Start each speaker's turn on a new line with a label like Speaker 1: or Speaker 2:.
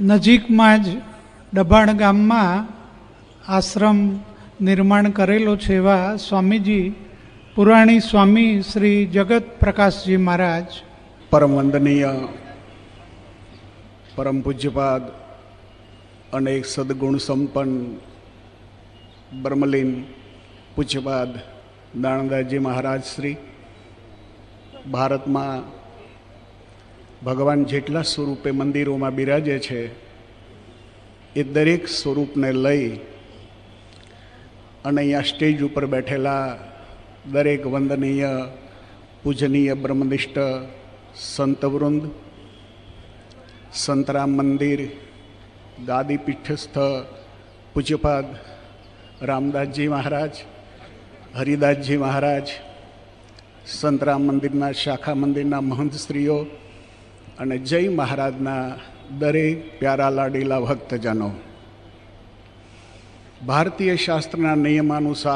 Speaker 1: નજીકમાં જ ડભાણ ગામમાં આશ્રમ નિર્માણ કરેલો છે એવા સ્વામીજી પુરાણી સ્વામી શ્રી જગત પ્રકાશજી મહારાજ,
Speaker 2: પરમ વંદનીય પરમ પૂજ્યપાદ અનેક સદગુણ સંપન્ન બ્રહ્મલીન પૂજ્યપાદ દાણદાસજી મહારાજ શ્રી, ભારતમાં ભગવાન જેટલા સ્વરૂપે મંદિરોમાં બિરાજે છે એ દરેક સ્વરૂપને લઈ અને અહીંયા સ્ટેજ ઉપર બેઠેલા દરેક વંદનીય પૂજનીય બ્રહ્મનિષ્ઠ સંતવૃંદ, સંતરામ મંદિર ગાદી પીઠસ્થ પૂજ્યપાદ રામદાસજી મહારાજ, હરિદાસજી મહારાજ, સંતરામ મંદિરના શાખા મંદિરના મહંતશ્રીઓ અને જય મહારાજના દરેક પ્યારા લાડીલા ભક્તજનો, ભારતીય શાસ્ત્રના નિયમાનુસાર